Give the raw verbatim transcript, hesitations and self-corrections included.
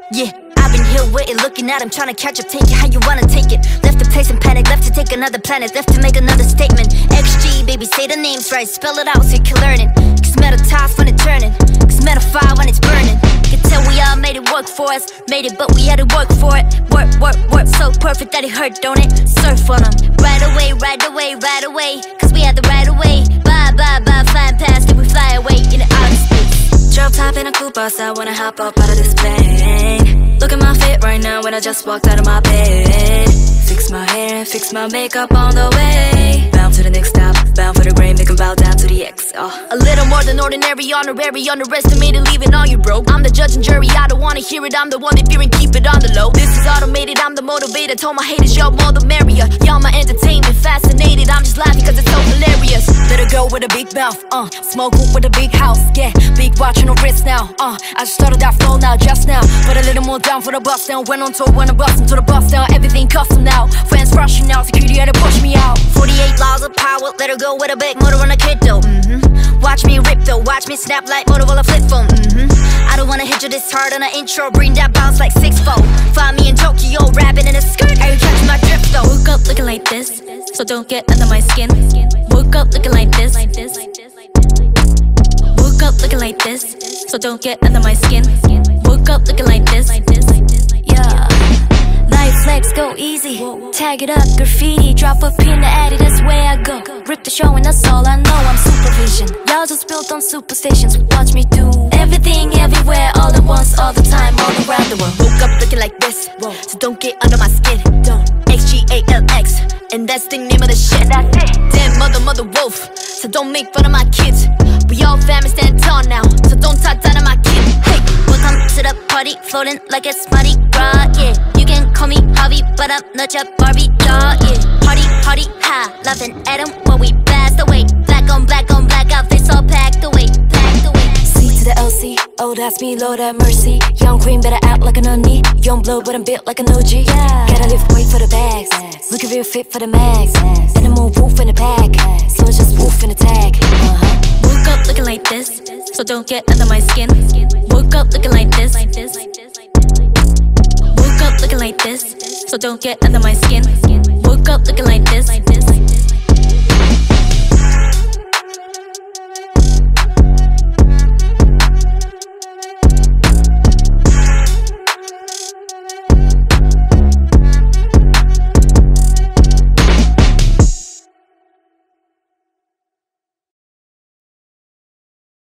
Yeah, I've been here waiting, looking at him, trying to catch up, take it how you wanna take it. Left the place in panic, left to take another planet, left to make another statement. X G, baby, say the names right, spell it out so you can learn it. Cause metal ties when it's turning, cause metal fire when it's burning. You can tell we all made it work for us, made it, but we had to work for it. Work, work, work, so perfect that it hurt, don't it? Surf on them, right away, right away, right away. Cause we had the right away, bye, bye, bye, flying past it, we fly away in the outer space. Drop top in a coupe outside, wanna hop up out of this plane. Look at my fit right now when I just walked out of my bed. Fix my hair and fix my makeup on the way. Bound to the next stop, bound for the grave, make 'em bow down to the X. Oh. A little more than ordinary, honorary, underestimated, leaving all you broke. I'm the judge and jury, I don't wanna hear it, I'm the one that fear and keep it on the low. This is automated, I'm the motivator, told my haters, y'all more the merrier. Y'all my entertainment, fascinated, I'm just laughing cause it's so hilarious. Little girl with a big mouth, uh, smoke hoop with a big house, yeah. Big watch on her wrist now, uh, I just started that flow now, just now. Put a little more down for the bus down, went on tour, when I bust into the bus down. Everything custom now, friends rushing out, security had to push me out. Forty-eight laws of power, let her go with a big motor on a kid though, mm-hmm. Watch me rip though, watch me snap like Motorola flip phone, mm-hmm. I don't wanna hit you this hard on an intro, bring that bounce like six fold. Find me in Tokyo, rapping in a skirt, are you catching my drift though? Woke up looking like this, so don't get under my skin. Woke up looking like this. Woke up looking like this, so don't get under my skin. Woke up looking like this. Yeah. Life flex, go easy. Tag it up, graffiti. Drop a pin to add it, that's the way I go. Rip the show and that's all I know, I'm supervision. Y'all just built on superstations. Watch me do everything, everywhere, all at once, all the time, all around the world. Woke up looking like this, so don't get under my skin. Don't. X G A L X, and that's the name of the shit. That's it. Damn mother, mother wolf, so don't make fun of my kids. We all family stand tall now, so don't talk down on my kid. Hey, welcome to the party, floating like it's Mardi Gras, yeah. You can call me Harvey, but I'm not your Barbie doll, yeah. Party, party, ha, laughing at him while we blast away. Black on black on black, outfits all packed away, packed away. C to the L C, oh that's me, Lord have mercy. Young queen better act like an onion. Young blood, but I'm built like an O G. Yeah. Gotta lift weight for the bags, looking real fit for the mags. Animal wolf in the pack, so it's just wolf in the tag. Uh-huh. Woke up looking like this, so don't get under my skin. Woke up looking like this. Woke up looking like this, so don't get under my skin. Woke up looking like this.